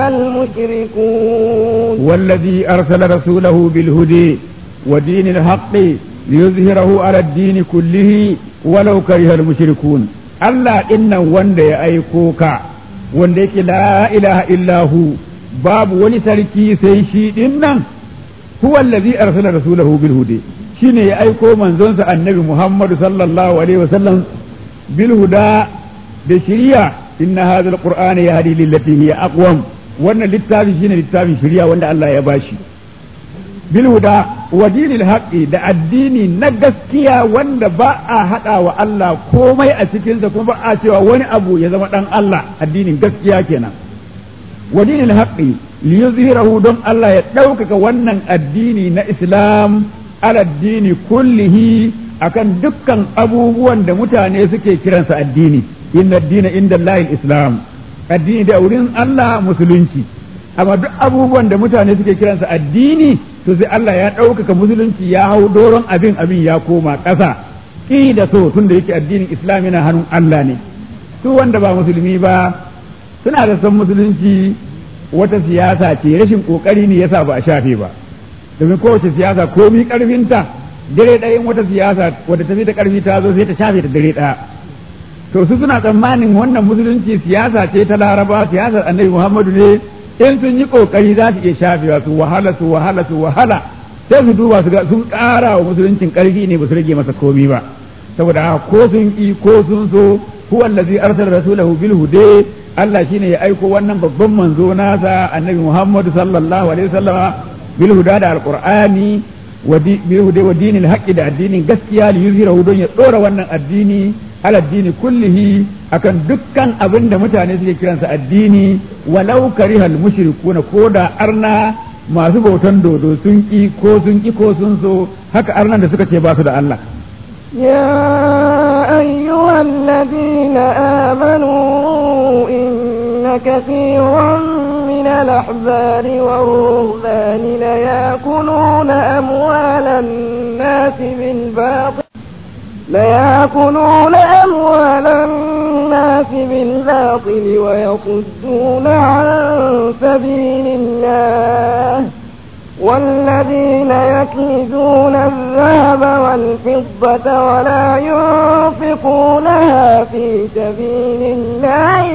المشركون والذي أرسل رسوله بالهدى ودين الحق ليظهره على الدين كله ولو كره المشركون الله إن وند يأيكوك وند لا إله إلا هو باب ونسركي سيشي إنن هو الذي أرسل رسوله بالهدى شين يأيكو من زنس النبي محمد صلى الله عليه وسلم بالهدى بشريعة إن هذا القرآن يهدي للتي هي أقوم وأن للتابي شين للتابي شريعة وأن الله يباشي بالهدى ودين الحق da addini na gaskiya wanda ba a haɗa wa Allah komai a cikinsa kuma ba a cewa wani abu ya zama ɗan Allah addinin gaskiya kenan wadinin haqqi li yuzhirahu don Allah ya ɗaukaka wannan addini na Islam ala addini kullihi akan dukkan abubuwan da mutane suke kiransa addini inna addina inda Allahil Islam addini da wurin Allah musulunci amma duk abubuwan da mutane suke kiransa addini to sai Allah ya ɗaukaka musulunci ya hau doron abin abin ya koma ƙasa ƙi da so tun da yake addinin Islam yana hannun Allah ne su wanda ba musulmi ba suna da son musulunci wata siyasa ce rashin kokari ne yasa ba a shafe ba domin kowace siyasa komi karfinta dare ɗaya wata siyasa wadda tafi da karfi ta zo sai ta shafe ta dare ɗaya to su suna tsammanin wannan musulunci siyasa ce ta Laraba siyasar Annabi Muhammadu ne in sun yi kokari za su iya shafewa su wahala su wahala su wahala sai su duba su ga sun ƙara wa musuluncin ƙarfi ne ba su rage masa komi ba saboda ko sun ki ko sun so huwa allazi arsala rasulahu bil huda Allah shine ya aiko wannan babban manzo nasa Annabi Muhammad sallallahu alaihi wasallama bil huda da alqur'ani wa bil huda wa dinil haqqi da addinin gaskiya li yuzhirahu don ya dora wannan addini ala addini kullihi akan dukkan abin da mutane suke kiransa addini walau karihal mushrikuna ko da arna masu bautan dodo sun ki ko sun ki ko sun so haka arnan da suka ce ba su da Allah يا أيها الذين آمنوا إن كثيرا من الأحبار والرهبان ليأكلون أموال الناس بالباطل ليأكلون أموال الناس بالباطل ويصدون عن سبيل الله والذين يكنزون الذهب والفضة ولا ينفقونها في سبيل الله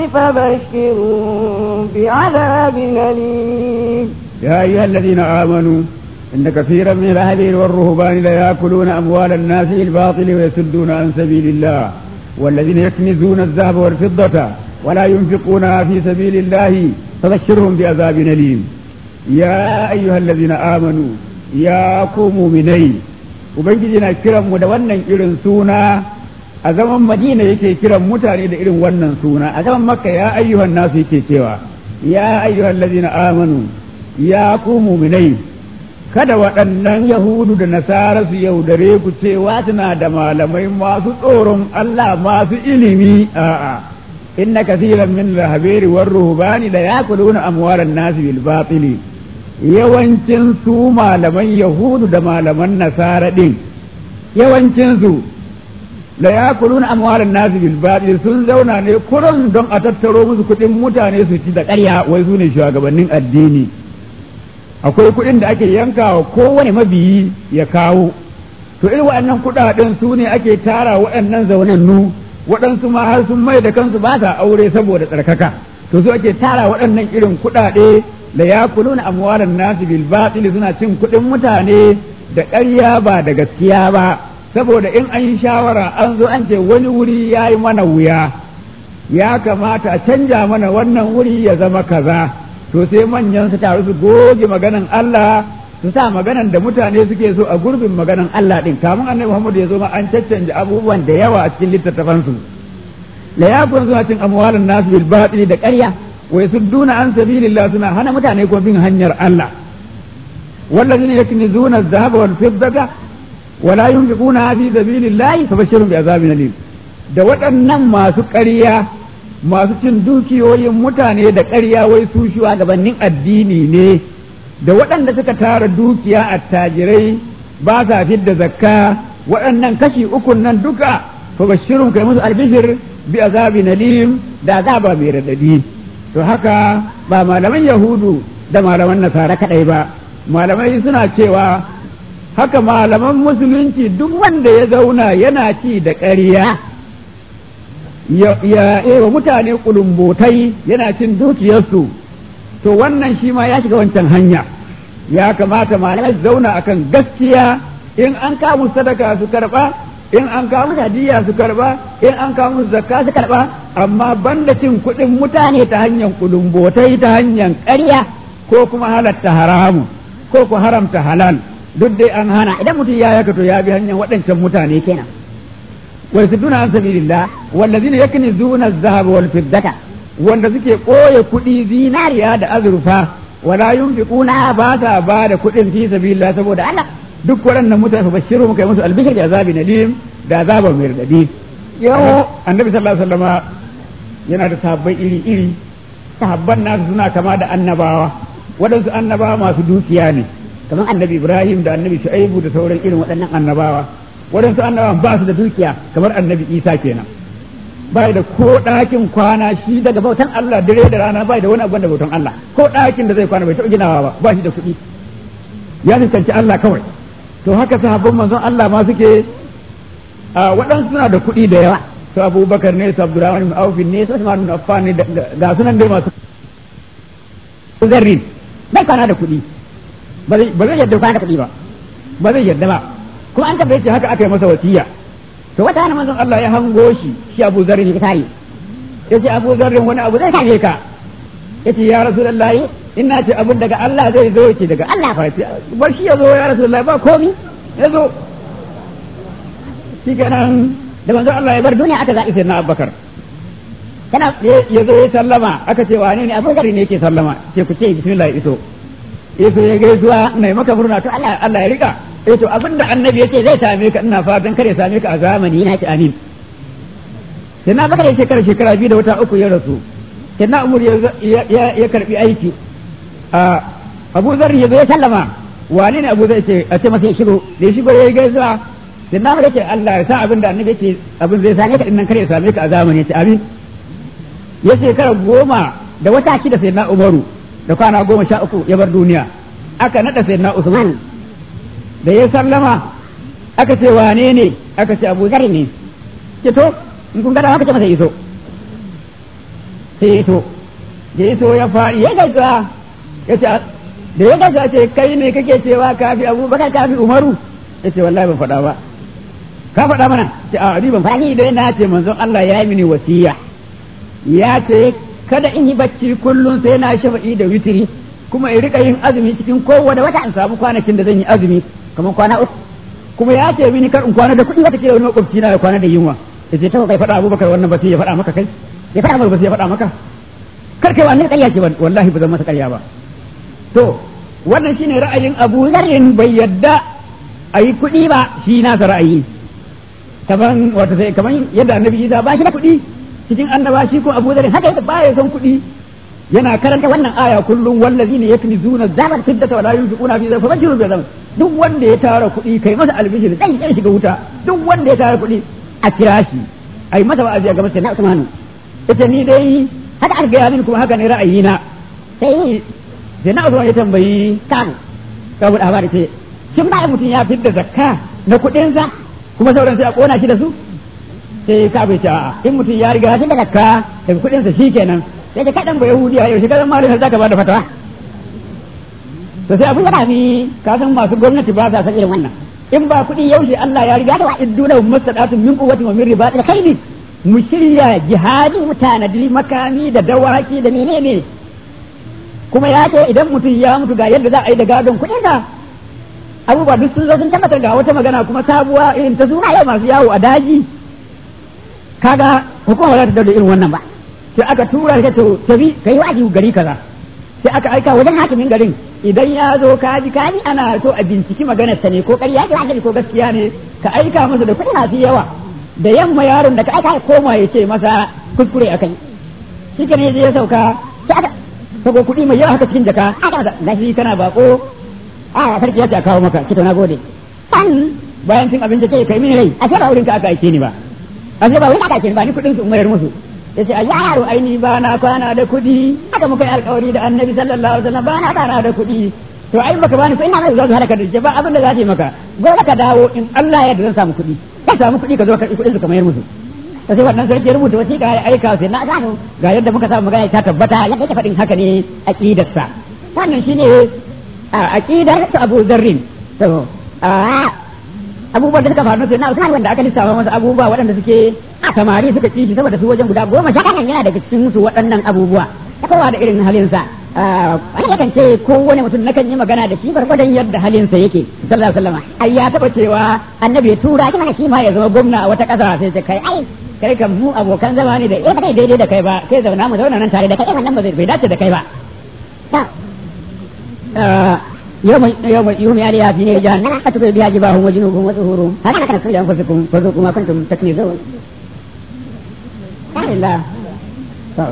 فبشرهم بعذاب أليم يا أيها الذين آمنوا إن كثيرا من الأهل والرهبان ليأكلون أموال الناس بالباطل ويصدون عن سبيل الله والذين يكنزون الذهب والفضة ولا ينفقونها في سبيل الله فبشرهم بعذاب أليم يا أيها الذين آمنوا يا قوموا مني وبنجينا كرم ودوانا إلن سونا أزمان مدينة يكي كرم متاني إلن ونن سونا أزمان مكة يا أيها الناس يكي كوا يا أيها الذين آمنوا يا قوموا مني kada waɗannan Yahudu da Nasara su yaudare ku cewa suna da malamai masu tsoron Allah masu ilimi a'a inna kathiran min al-habiri war ruhbani la yakuluna amwalan nas bil batili yawancin su malaman Yahudu da malaman Nasara din yawancin su la yakuluna amwalan nas bil batili sun zauna ne kuran don a tattaro musu kuɗin mutane su ci da ƙarya wai su ne shugabannin addini akwai kuɗin da ake yankawa kowane mabiyi ya kawo to irin waɗannan kuɗaɗen su ne ake tara waɗannan zaunannu waɗansu ma har sun mai da kansu ba sa aure saboda tsarkaka to su ake tara waɗannan irin kuɗaɗe da ya kuluna amwalan nasu bil batil suna cin kuɗin mutane da ƙarya ba da gaskiya ba saboda in an yi shawara an zo an ce wani wuri ya yi mana wuya ya kamata a canja mana wannan wuri ya zama kaza to sai manyan su taru su goge maganan Allah su sa maganan da mutane suke so a gurbin maganan Allah din kamun annabi Muhammad ya zo ma an caccanje abubuwan da yawa a cikin littattafan su la yakun suna cin amwalan nasu bil batili da ƙarya wa yasudduna an sabilillah suna hana mutane ko bin hanyar Allah wallazina yaknizuna adh-dhahaba wal fiddata wa la yunfiquna fi sabilillah fabashshirhum bi'adhabin alim da waɗannan masu ƙarya masu cin dukiyoyin mutane da ƙarya wai su shugabannin addini ne da waɗanda suka tara dukiya attajirai ba sa fidda zakka waɗannan kashi ukun nan duka fabashshirhum kai musu albishir bi azabin alim da azaba mai radadi to haka ba malaman yahudu da malaman nasara kadai ba malamai suna cewa haka malaman musulunci duk wanda ya zauna yana ci da ƙarya ya ya wa mutane kulumbotai yana cin dukiyarsu to wannan shi ma ya shiga wancan hanya ya kamata malamai su zauna akan gaskiya in an kawo sadaka su karba in an kawo hadiya su karba in an kawo zakka su karba amma banda cin kuɗin mutane ta hanyar kulumbotai ta hanyar ƙarya ko kuma halatta haramu ko ku haramta halal duk dai an hana idan mutum ya yaka to ya bi hanyar waɗancan mutane kenan wa yasudduna an sabilillah wallazina yaknizuna adh-dhahaba wal fiddata wanda suke koye kuɗi zinariya da azurfa wala yunfiquna ba sa ba da kuɗin fi sabilillah saboda Allah duk waɗannan mutane fa bashiru muka yi musu albishir da azabin alim da azaban mai radadi yau annabi sallallahu alaihi wasallama yana da sahabbai iri iri sahabban nasu suna kama da annabawa waɗansu annabawa masu dukiya ne kamar annabi Ibrahim da annabi Shu'aibu da sauran irin waɗannan annabawa waɗansu annabawan ba su da dukiya kamar annabi Isa kenan bai da ko ɗakin kwana shi daga bautan Allah dare da rana bai da wani abu da bautan Allah ko ɗakin da zai kwana bai taɓa ginawa ba ba shi da kuɗi ya fuskanci Allah kawai to haka sahabban manzon Allah ma suke a waɗansu suna da kuɗi da yawa su Abubakar ne su Abdurrahman ibn Auf ne su Usman ibn Affan ne ga sunan dai masu zarrin bai kwana da kuɗi ba zai yadda kwana da kuɗi ba ba zai yadda ba kuma an tabbace haka aka yi masa wasiya to wata hana manzon Allah ya hango shi shi Abu Zarrin ya tare yace Abu Zarrin wani abu zai same ka yace ya Rasulullahi ina ce abin daga Allah zai zo yace daga Allah fa yace bar shi ya zo ya Rasulullahi ba komi ya zo shi kenan da manzon Allah ya bar duniya aka zaɓi sai na Abubakar kana ya zo ya sallama aka ce wane ne Abu Zarrin ne yake sallama ce ku ce bismillah iso iso ya gaisuwa mai maka murna to Allah Allah ya rika eh to abinda annabi yace zai same ka ina fatan kare same ka a zamani ina ce amin sai na Abubakar ya shekara shekara biyu da wata uku ya rasu sai na Umar ya ya karbi aiki a Abu Zarri ya zo ya sallama wane ne Abu Zarri ce a ce masa ya shigo da ya shigo ya gaisuwa sai na Umar ce Allah ya sa abinda annabi yace abin zai same ka dinnan kare same ka a zamani ce amin ya shekara goma da wata shida sai na Umaru da kwana goma sha uku ya bar duniya aka nada sai na Usman da ya sallama aka ce wane ne aka ce Abu Zarri ne ce to in kun gada haka ce masa iso sai iso da iso ya faɗi ya gaisa ya ce da ya gaisa ce kai ne kake cewa kafi Abubakar kafi Umaru ya ce wallahi ban faɗa ba ka faɗa mana ce a ni ban faɗa ni dai na ce manzon Allah ya yi mini wasiya ya ce kada in yi bacci kullum sai na shafa'i da witiri kuma in rika yin azumi cikin kowane wata in samu kwanakin da zan yi azumi kamar kwana uku kuma ya ce mini kar in kwana da kuɗi wata ke wani makwabci na da kwana da yunwa ya ce ta bai faɗa Abubakar wannan ba sai ya faɗa maka kai ya faɗa maka ba sai ya faɗa maka kar kai wannan ƙarya ce wallahi ba zan masa ƙarya ba to wannan shine ra'ayin Abu Zarrin bai yadda a yi kuɗi ba shi nasa ra'ayi kaman wata sai kaman yadda Annabi Isa ba shi da kuɗi cikin annaba shi ko Abu Zarrin haka yake ba ya son kuɗi yana karanta wannan aya kullum wallazina yaknizuna zabat fiddata wala yunfiquna fi zalika fabashiru bi azab duk wanda ya tara kuɗi kai masa albishir zai zai shiga wuta duk wanda ya tara kuɗi a kira shi ai masa wa'azi ga masa na Usman ita ni dai haka an gaya min kuma haka ne ra'ayina sai sai na Usman ya tambayi kan saboda habari ce shin ba mutum ya fidda zakka na kuɗinsa kuma sauran sai a kona shi da su sai ka bai ce a'a in mutum ya riga fidda zakka daga kuɗinsa shikenan sai ka kaɗan ba yahudiya yau shekarar malin har za ka ba da fatawa to sai abin yana mi ka san masu gwamnati ba sa san irin wannan in ba kuɗi yaushe Allah ya riga da wa idduna masadatun min quwwati wa min ribatil khayl mu shirya jihadi mu tanadi makami da dawaki da menene kuma ya ce idan mutum ya mutu ga yadda za a yi da gadon kuɗin sa abubuwa duk sun zo sun tabbatar ga wata magana kuma sabuwa irin ta suna yau masu yawo a daji kaga hukuma ba za ta dauda irin wannan ba sai aka tura shi to tabi kai wa'azi gari kaza sai aka aika wajen hakimin garin idan ya zo kaji kaji ana so a binciki maganar ta ne ko ƙarya ce annabi ko gaskiya ne ka aika masa da kuɗi masu yawa da yamma yaron da ka aika ya koma ya ce masa kuskure akai shi ne ya sauka sai aka sako kuɗi mai yawa haka cikin jaka aka masa gashi kana bako a sarki ya ce a kawo maka kito na gode san bayan cin abinci sai kai mini rai a ce ba wurin ka aka aike ni ba a ce ba wurin ka aka aike ni ba ni kuɗin su umarar musu yace a yaro aini ba na kwana da kuɗi haka muka yi alƙawari da annabi sallallahu alaihi wasallam ba na kwana da kuɗi to ai baka bani ko ina mai zo halaka da ba abin da za ta yi maka gobe ka dawo in Allah ya yarda zan samu kuɗi ka samu kuɗi ka zo ka kuɗin su ka mayar musu sai wannan sarki ya rubuta wasiƙa ya aika sai na gano ga yadda muka samu magana ta tabbata yadda yake faɗin haka ne aqidarsa wannan shine aqidar ta Abu Dharrin to abubuwan da suka faru sai na Usman wanda aka lissafa masa abubuwa waɗanda suke samari suka ci saboda su wajen guda goma sha kan yana daga cikin su waɗannan abubuwa ta kowa da irin halinsa wani yakan ce kowane mutum nakan yi magana da shi gwargwadon yadda halinsa yake sallallahu alaihi wasallam ai ya taɓa cewa annabi ya tura shi mana shi ma ya zama gwamna a wata ƙasa sai ce kai ai kai kan mu abokan zama ne da eh ba daidai da kai ba kai zauna mu zauna nan tare da kai wannan ba zai dace da kai ba يوم يوم يوم عليها في نار جهنم فتكوي بها جباههم وجنوبهم وظهورهم هذا كان خير أنفسكم فذوقوا ما كنتم تكنزون لا إله طيب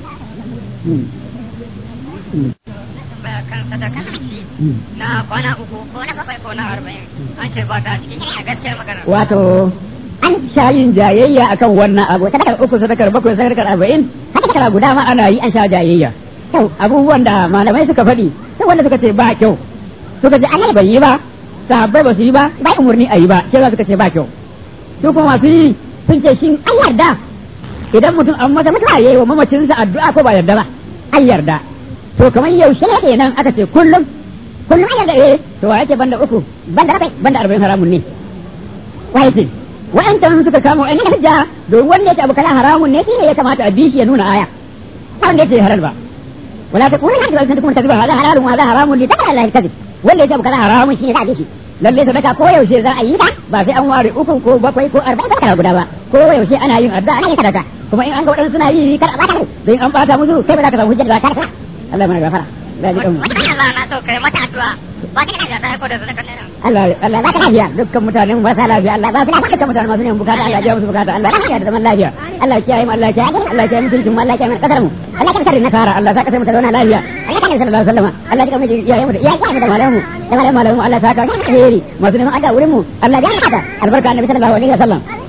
na kwana uku ko na bakwai ko na arba'in an ce ba ta cikin a gaskiyar magana wato an sha yin jayayya akan wannan abu sadakar uku sadakar bakwai sadakar arba'in haka sadakar guda ma ana yi an sha jayayya kyau abubuwan da malamai suka faɗi sai wanda suka ce ba kyau suka ce annabi bai yi ba sahabbai ba su yi ba ba umurni a yi ba sai suka ce ba kyau su kuma masu yi sun ce shin an yarda idan mutum an masa mutuwa yayi wa mamacinsa addu'a ko ba yarda ba an yarda to kamar yaushe ne kenan aka ce kullum kullum an yarda eh to wa yake banda uku banda bakwai banda arba'in haramun ne wai ce wa'antan suka kama wa'annan hujja don wanda yake abu kala haramun ne shine ya kamata a bi shi ya nuna aya wanda yake halal ba ولا تقولوا هذا لازم تكون كذبة هذا حلال وهذا حرام لتقرأ الله الكذب واللي يجب كذا حرام شيء ذا شيء للي سبك كوي وشيء ذا أيدا بس أموال أكون كو بقوي كو أربعة كذا كذا كوي وشيء أنا يوم أربعة أنا كذا ثم إن أنقول أن سنا يي كذا ما كذا بين أم بعد مزو كيف ذا كذا وجد ذا كذا الله ما يغفر Allah na so kai mata addu'a ba kina da ta ko da zaka ne Allah Allah ba ka lafiya dukkan mutanen ba sa lafiya Allah ba su lafiya dukkan mutanen masu yin bukata Allah ya musu bukata Allah ya da zaman lafiya Allah ya yi Allah ya yi Allah ya yi mutuncin Allah ya yi kadar mu Allah ya kare nasara Allah ya kare mu zauna lafiya Allah ya sallallahu alaihi wasallam Allah ya kare ya yi mu ya yi da malamu da malamu Allah ya saka alheri masu neman addu'a wurin mu Allah ya hada albarka annabi sallallahu alaihi wasallam